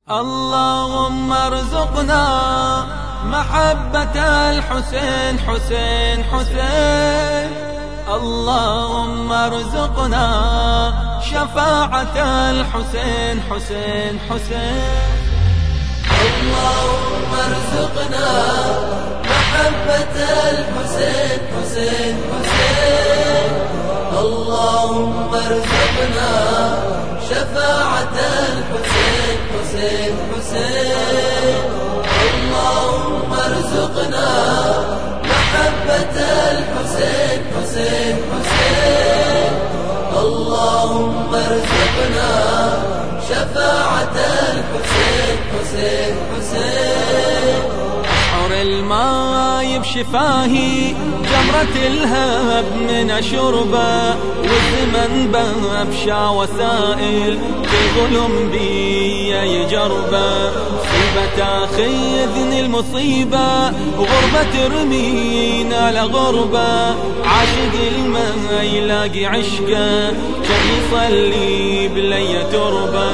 اللهم ارزقنا محبة الحسين حسين حسين. اللهم ارزقنا شفاعة الحسين حسين حسين. اللهم ارزقنا محبة الحسين حسين حسين. اللهم ارزقنا شفاعة الحسين حسين حسين. اللهم ارزقنا محبة الحسين حسين حسين. اللهم ارزقنا شفاعة الحسين حسين حسين. أحر الماء بشفاهي جمرة الهب من أشربه، والزمن بأبشع وسائل الظلم بي يجربه. مصيبة تاخذني المصيبة وغربة ترمينا لغربة. عاشق الماء يلاقي عشقه كان يصلي بلي تربة.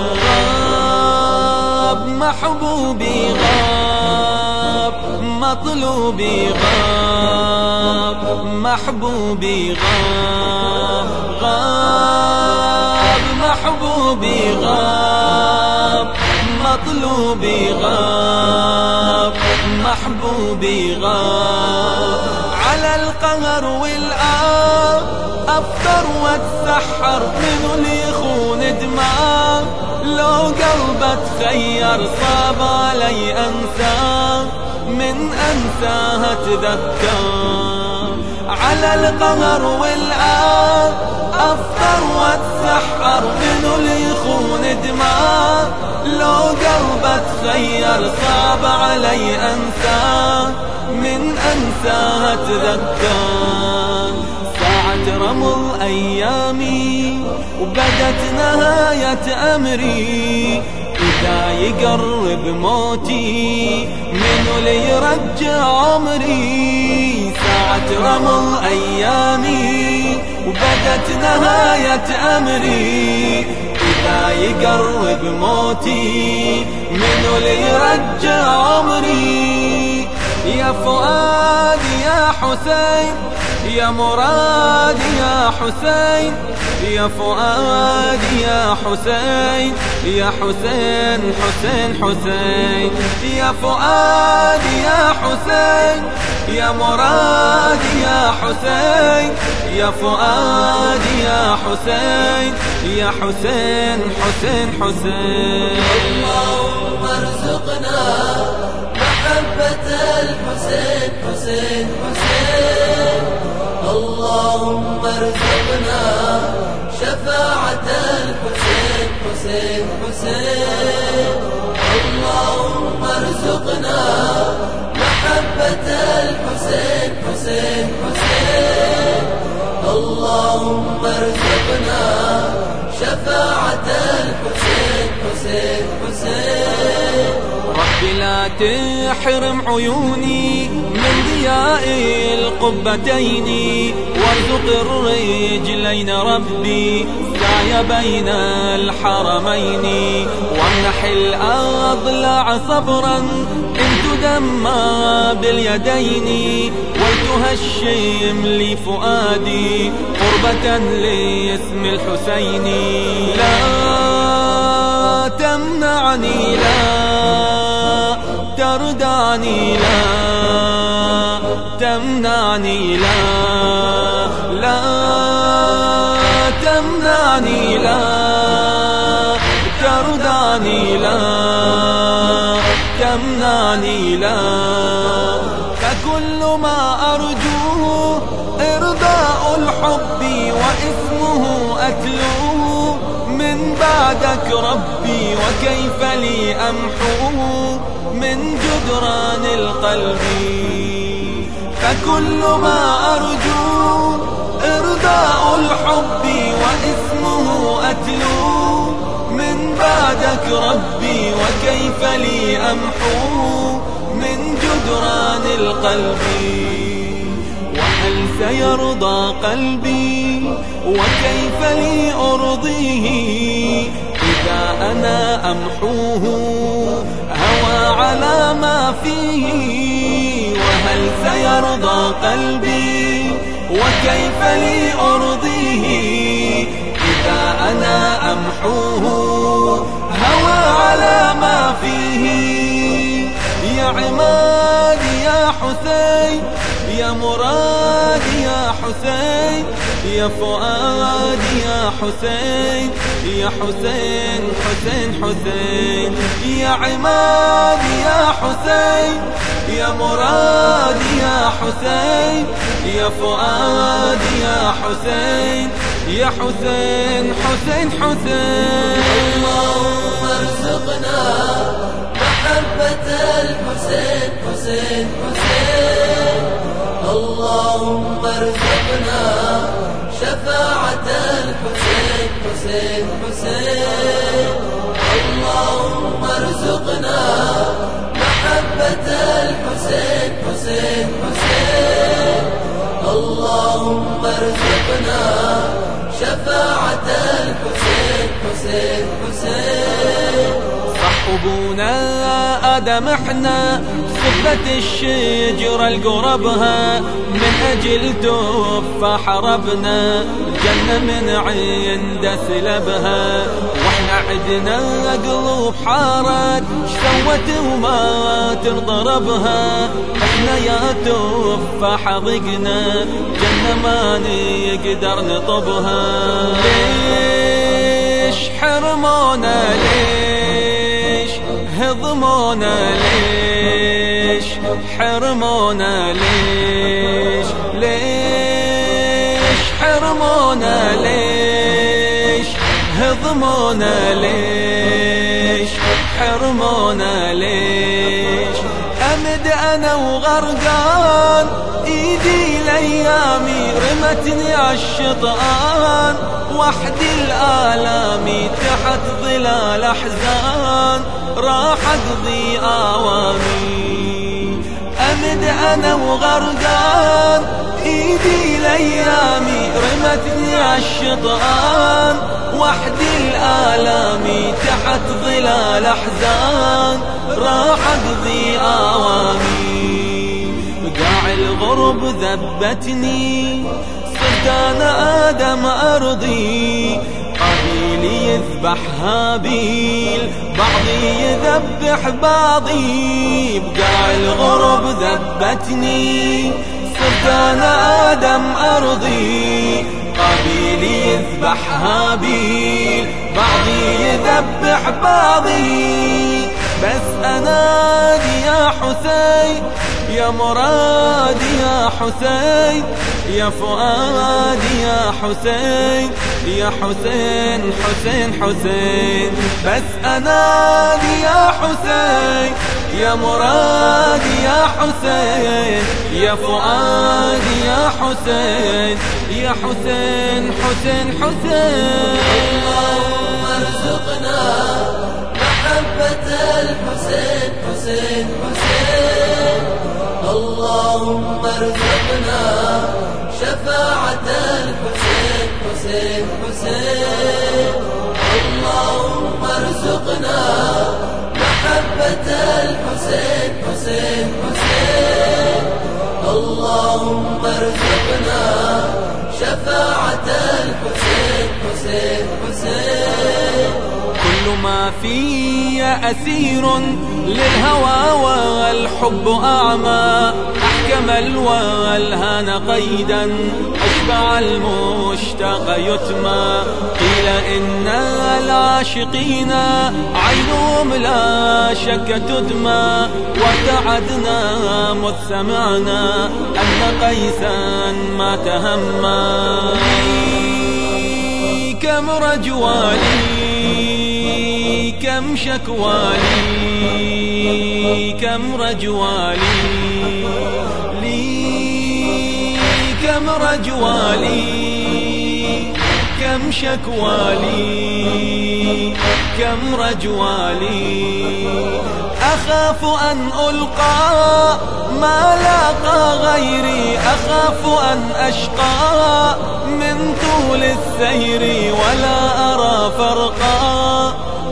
غاب محبوبي غاب مطلوبي غاب محبوبي غاب غاب محبوبي غاب مطلوبي غاب محبوبي غاب. على القهر والآب أفطر واتسحر، منو اللي يخون دماغ لو قلبه تخير. صعب علي أنساه من أنساه أتذكر. على القهر والآب أفطر واتسحر، منو اللي يخون دماغ لو قلبه تخير. صعب علي أنساه من أنساه أتذكر. ساعة رمل أيامي وبدت نهاية أمري، إذا يقرب موتي منو اللي يرجع عمري. ساعة رمل أيامي وبدت نهاية أمري، إذا يقرب موتي منو اللي يرجع عمري. يا فؤادي يا حسين، يا مرادي يا حسين، يا فؤادي يا حسين، يا حسين حسين حسين. يا فؤادي يا حسين، يا مرادي يا حسين، يا فؤادي يا حسين، يا حسين حسين حسين. اللهم ارزقنا محبة الحسين حسين حسين. اللهم ارزقنا شفاعة الحسين حسين حسين. اللهم ارزقنا محبة الحسين حسين حسين. اللهم ارزقنا شفاعة الحسين حسين حسين. ربي لا تحرم عيوني من ضياء القبتين، وارزق الرجلين ربي سعي بين الحرمين. وامنح الأضلاع صبرا إن تدمى باليدين، ولتهشم لي فؤادي قربة لاسم الحسين. لا تمنعني لا تردعني لا تمنعني لا لا تمنعني لا تردعني لا تمنعني لا. فكل ما أرجوه إرضاء الحب وإثمه أتلوه من بعدك ربي. وكيف لي أمحوه من جدران القلب. فكل ما أرجوه إرضاء الحب وإثمه أتلوه من بعدك ربي. وكيف لي أمحوه من جدران القلب. وهل سيرضى قلبي وكيف لي أرضيه إذا أنا أمحوه هوى على ما فيه، وهل سيرضى قلبي وكيف لي أرضيه؟ إذا أنا أمحوه هوى على ما فيه. يا عمادي يا حسين، يا مرادي يا حسين، يا فؤادي يا حسين، يا حسين حسين حسين. يا عمادي يا حسين، يا مرادي يا حسين، يا فؤادي يا حسين، يا حسين حسين حسين. اللهم ارزقنا محبة الحسين حسين حسين. اللهم ارزقنا شفاعة الحسين حسين حسين. اللهم ارزقنا محبة الحسين حسين حسين. اللهم ارزقنا شفاعة الحسين حسين حسين. صحبونا آدم احنا صفة الشجرة القربها، من أجل تفاح ربنا الجنة من عند سلبها. واحنا عدنا قلوب حارت شسوت وما ترضى ربها، احنا يا تفاح ضقنا جنة ما نقدر نطبها. ليش حرمونا ليش هضمونا ليش حرمونا ليش ليش حرمونا ليش هضمونا ليش حرمونا ليش. أمد أنا وغرقان إيدي لأيامي رمتني عالشطآن، وحدي الآلامي تحت ظلال أحزان راح أقضي آوامي. أمد أنا وغرقان إيدي لأيامي رمتني عالشطآن، وحدي الآلامي تحت ظلال أحزان راح أقضي آوامي. بقاع الغرب ذبتني صرت أنا آدم أرضي، قابيل يذبح هابيل بعضي يذبح بعضي. بقاع الغرب ذبتني صرت أنا آدم أرضي، قابيل يذبح هابيل بعضي يذبح بعضي. بس أنادي يا حسين، يا مرادي يا حسين، يا فؤادي يا حسين، يا حسين حسين حسين. بس أنادي يا حسين، يا مرادي يا حسين، يا فؤادي يا حسين، يا حسين حسين حسين. اللهم ارزقنا محبة الحسين حسين حسين. اللهم ارزقنا شفاعة الحسين حسين حسين. اللهم ارزقنا محبة الحسين حسين حسين. اللهم ارزقنا شفاعة الحسين حسين حسين. كل ما في أسير للهوى والحب أعمى، أحكم الوالهان قيدا أشبع المشتاق يتمى. قيل إن العاشقين عينهم لا شك تدمى، وابتعدنا مذ سمعنا أن قيسا ما تهمى. كم رجوالي كم شكوالي، كم رجوالي لي، كم رجوالي كم شكوالي، كم رجوالي. أخاف أن ألقى ما لاقى غيري، أخاف أن أشقى من طول السير ولا أرى فرقا.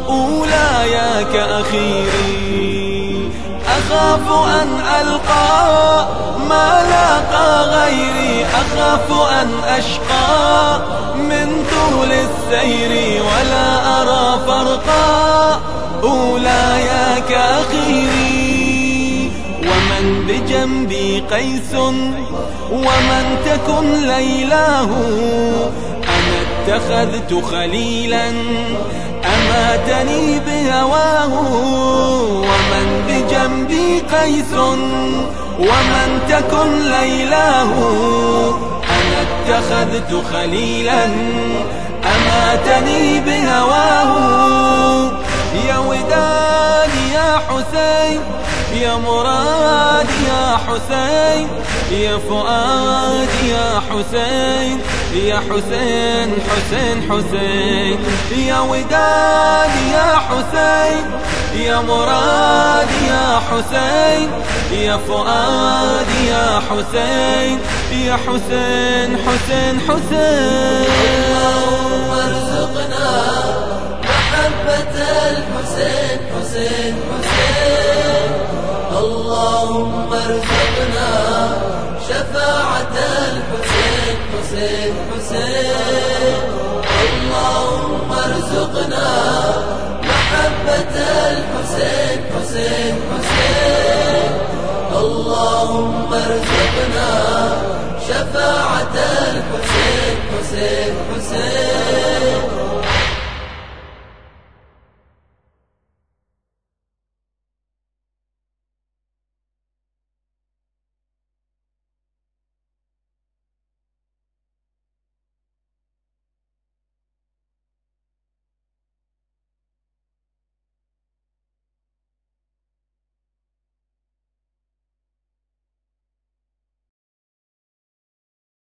أولاياك أخيري. أخاف أن ألقى ما لاقى غيري، أخاف أن أشقى من طول السير ولا أرى فرقا أولاياك أخيري. ومن بجنبي قيس ومن تكن ليلاه، أنا اتخذت خليلا أماتني بهواه. ومن بجنبي قيس ومن تكن ليلاه، أنا اتخذت خليلا أماتني بهواه. يا ودادي يا حسين، يا مرادي يا حسين، يا فؤادي يا حسين، يا حسين حسين حسين. يا ودادي يا حسين، يا مرادي يا حسين، يا فؤادي يا حسين، يا حسين حسين حسين. اللهم ارزقنا محبة الحسين حسين حسين. اللهم ارزقنا شفاعة الحسين حسين حسين. اللهم ارزقنا محبة الحسين حسين حسين. اللهم ارزقنا شفاعة الحسين حسين حسين.